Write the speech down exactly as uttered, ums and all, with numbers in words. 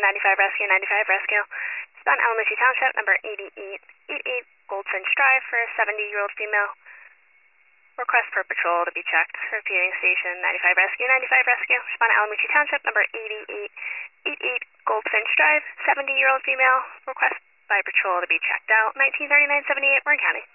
ninety-five Rescue, ninety-five Rescue. Spawn Alamucci Township, number eighty-eight eighty-eight Goldfinch Drive for a seventy-year-old female. Request for patrol to be checked. Repeating station ninety-five Rescue, ninety-five Rescue. Spawn Alamucci Township, number eighty-eight eighty-eight Goldfinch Drive, seventy-year-old female. Request by patrol to be checked out. nineteen thirty-nine seventy-eight, Warren County.